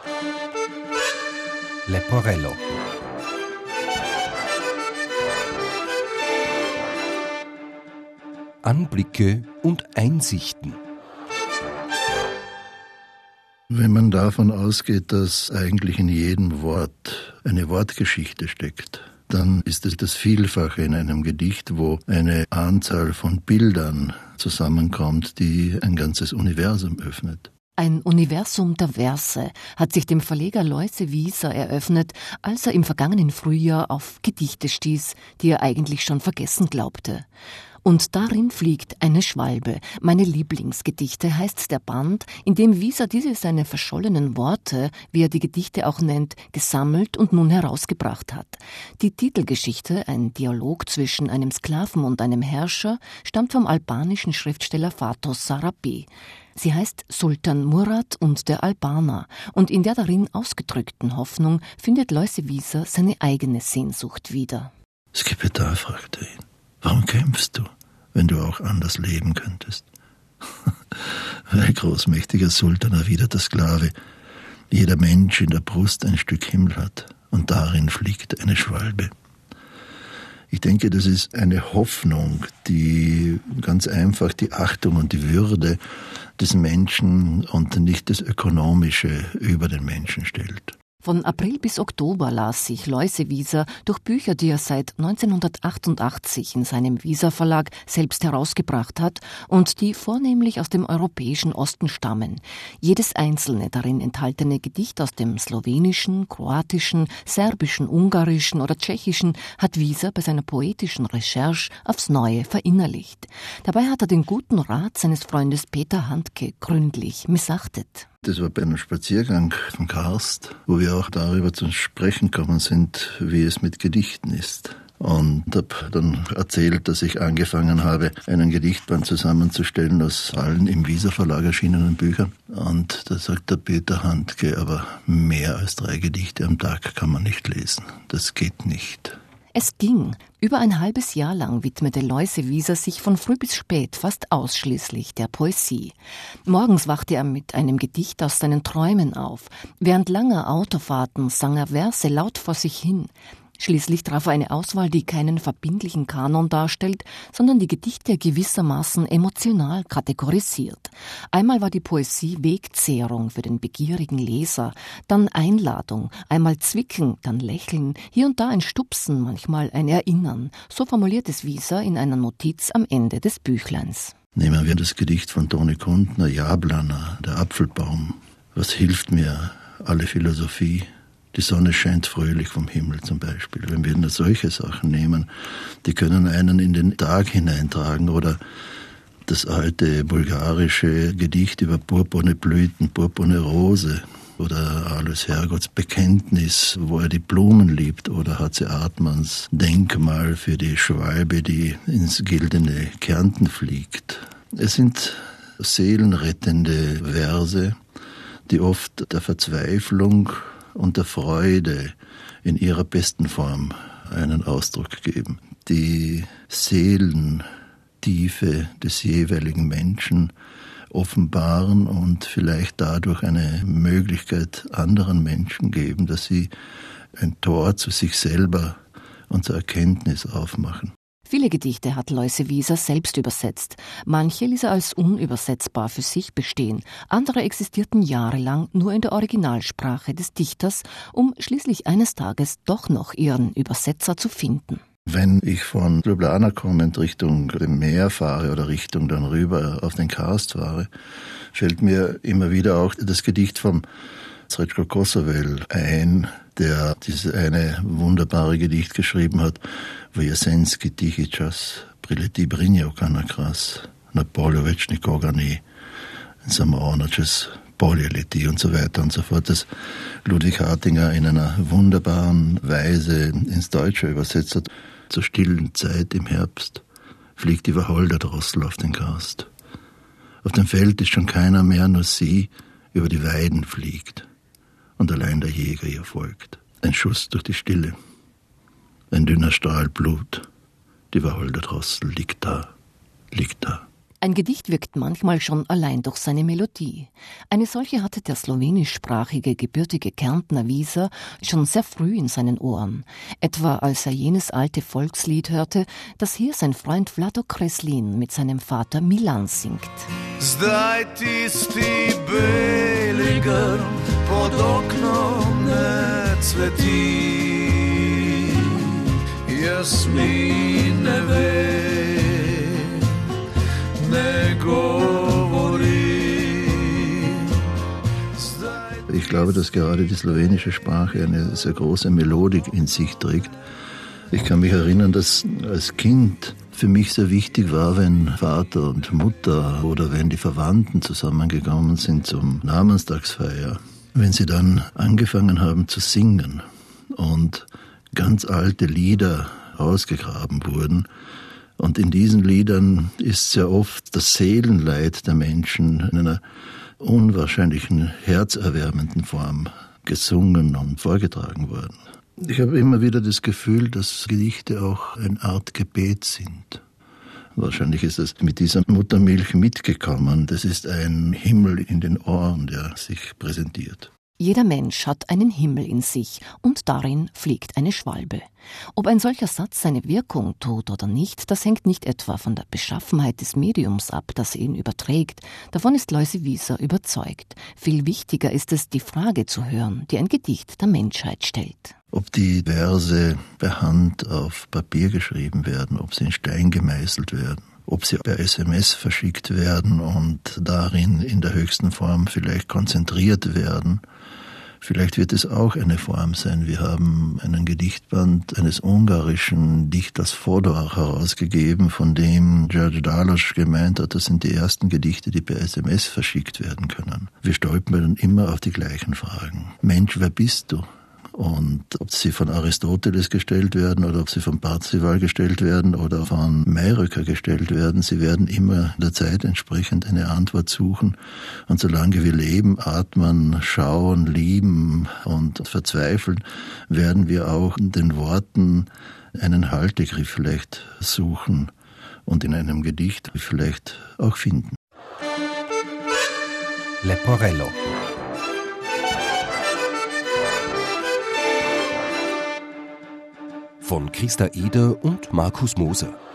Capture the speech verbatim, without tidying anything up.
Leporello. Anblicke und Einsichten. Wenn man davon ausgeht, dass eigentlich in jedem Wort eine Wortgeschichte steckt, dann ist es das Vielfache in einem Gedicht, wo eine Anzahl von Bildern zusammenkommt, die ein ganzes Universum öffnet. Ein Universum der Verse hat sich dem Verleger Loise Wieser eröffnet, als er im vergangenen Frühjahr auf Gedichte stieß, die er eigentlich schon vergessen glaubte. Und darin fliegt eine Schwalbe. Meine Lieblingsgedichte heißt der Band, in dem Wieser diese seine verschollenen Worte, wie er die Gedichte auch nennt, gesammelt und nun herausgebracht hat. Die Titelgeschichte, ein Dialog zwischen einem Sklaven und einem Herrscher, stammt vom albanischen Schriftsteller Fatos Sarabie. Sie heißt Sultan Murad und der Albaner, und in der darin ausgedrückten Hoffnung findet Loise Wieser seine eigene Sehnsucht wieder. Skipeta fragte ihn, warum kämpfst du, wenn du auch anders leben könntest? Weil großmächtiger Sultan, erwidert der Sklave, jeder Mensch in der Brust ein Stück Himmel hat und darin fliegt eine Schwalbe. Ich denke, das ist eine Hoffnung, die ganz einfach die Achtung und die Würde des Menschen und nicht das Ökonomische über den Menschen stellt. Von April bis Oktober las sich Loise Wieser durch Bücher, die er seit neunzehnhundertachtundachtzig in seinem Wieser Verlag selbst herausgebracht hat und die vornehmlich aus dem europäischen Osten stammen. Jedes einzelne darin enthaltene Gedicht aus dem slowenischen, kroatischen, serbischen, ungarischen oder tschechischen hat Wieser bei seiner poetischen Recherche aufs Neue verinnerlicht. Dabei hat er den guten Rat seines Freundes Peter Handke gründlich missachtet. Das war bei einem Spaziergang vom Karst, wo wir auch darüber zu sprechen gekommen sind, wie es mit Gedichten ist. Und habe dann erzählt, dass ich angefangen habe, einen Gedichtband zusammenzustellen aus allen im Wieser Verlag erschienenen Büchern. Und da sagt der Peter Handke, aber mehr als drei Gedichte am Tag kann man nicht lesen. Das geht nicht. Es ging. Über ein halbes Jahr lang widmete Loise Wieser sich von früh bis spät fast ausschließlich der Poesie. Morgens wachte er mit einem Gedicht aus seinen Träumen auf. Während langer Autofahrten sang er Verse laut vor sich hin. Schließlich traf er eine Auswahl, die keinen verbindlichen Kanon darstellt, sondern die Gedichte gewissermaßen emotional kategorisiert. Einmal war die Poesie Wegzehrung für den begierigen Leser, dann Einladung, einmal Zwicken, dann Lächeln, hier und da ein Stupsen, manchmal ein Erinnern. So formuliert es Wieser in einer Notiz am Ende des Büchleins. Nehmen wir das Gedicht von Toni Kundner, Jablana, der Apfelbaum. Was hilft mir alle Philosophie? Die Sonne scheint fröhlich vom Himmel zum Beispiel. Wenn wir nur solche Sachen nehmen, die können einen in den Tag hineintragen. Oder das alte bulgarische Gedicht über purpurne Blüten, purpurne Rose. Oder Alois Hergots Bekenntnis, wo er die Blumen liebt. Oder H C Artmanns Denkmal für die Schwalbe, die ins gildene Kärnten fliegt. Es sind seelenrettende Verse, die oft der Verzweiflung und der Freude in ihrer besten Form einen Ausdruck geben. Die Seelentiefe des jeweiligen Menschen offenbaren und vielleicht dadurch eine Möglichkeit anderen Menschen geben, dass sie ein Tor zu sich selber und zur Erkenntnis aufmachen. Viele Gedichte hat Loise Wieser selbst übersetzt. Manche ließ er als unübersetzbar für sich bestehen. Andere existierten jahrelang nur in der Originalsprache des Dichters, um schließlich eines Tages doch noch ihren Übersetzer zu finden. Wenn ich von Ljubljana kommend Richtung dem Meer fahre oder Richtung dann rüber auf den Karst fahre, fällt mir immer wieder auch das Gedicht vom Srećko Kosovel ein, der dieses eine wunderbare Gedicht geschrieben hat, wo Jesenski tihi čas prileti brinjevka na kras, na polju več nikoga ni, samo ona čez polje leti und so weiter und so fort, das Ludwig Hartinger in einer wunderbaren Weise ins Deutsche übersetzt hat. Zur stillen Zeit im Herbst fliegt die Wacholderdrossel auf den Karst. Auf dem Feld ist schon keiner mehr, nur sie über die Weiden fliegt. Und allein der Jäger ihr folgt. Ein Schuss durch die Stille, ein dünner Strahl Blut. Die Wacholderdrossel liegt da, liegt da. Ein Gedicht wirkt manchmal schon allein durch seine Melodie. Eine solche hatte der slowenischsprachige, gebürtige Kärntner Wieser schon sehr früh in seinen Ohren. Etwa als er jenes alte Volkslied hörte, das hier sein Freund Vlado Kreslin mit seinem Vater Milan singt. Zdaj tisti beli grm pod oknom ne cveti. Jasmin ne ve, ne govori. Ich glaube, dass gerade die slowenische Sprache eine sehr große Melodik in sich trägt. Ich kann mich erinnern, dass als Kind für mich sehr wichtig war, wenn Vater und Mutter oder wenn die Verwandten zusammengekommen sind zum Namenstagsfeier, wenn sie dann angefangen haben zu singen und ganz alte Lieder ausgegraben wurden. Und in diesen Liedern ist sehr oft das Seelenleid der Menschen in einer unwahrscheinlichen, herzerwärmenden Form gesungen und vorgetragen worden. Ich habe immer wieder das Gefühl, dass Gedichte auch eine Art Gebet sind. Wahrscheinlich ist es mit dieser Muttermilch mitgekommen. Das ist ein Himmel in den Ohren, der sich präsentiert. Jeder Mensch hat einen Himmel in sich und darin fliegt eine Schwalbe. Ob ein solcher Satz seine Wirkung tut oder nicht, das hängt nicht etwa von der Beschaffenheit des Mediums ab, das ihn überträgt. Davon ist Loise Wieser überzeugt. Viel wichtiger ist es, die Frage zu hören, die ein Gedicht der Menschheit stellt. Ob die Verse per Hand auf Papier geschrieben werden, ob sie in Stein gemeißelt werden, ob sie per S M S verschickt werden und darin in der höchsten Form vielleicht konzentriert werden. Vielleicht wird es auch eine Form sein. Wir haben einen Gedichtband eines ungarischen Dichters Fodor herausgegeben, von dem George Dalosch gemeint hat, das sind die ersten Gedichte, die per S M S verschickt werden können. Wir stolpern immer auf die gleichen Fragen. Mensch, wer bist du? Und ob sie von Aristoteles gestellt werden oder ob sie von Parzival gestellt werden oder von Mayröcker gestellt werden, sie werden immer der Zeit entsprechend eine Antwort suchen. Und solange wir leben, atmen, schauen, lieben und verzweifeln, werden wir auch in den Worten einen Haltegriff vielleicht suchen und in einem Gedicht vielleicht auch finden. Leporello. Von Christa Eder und Markus Moser.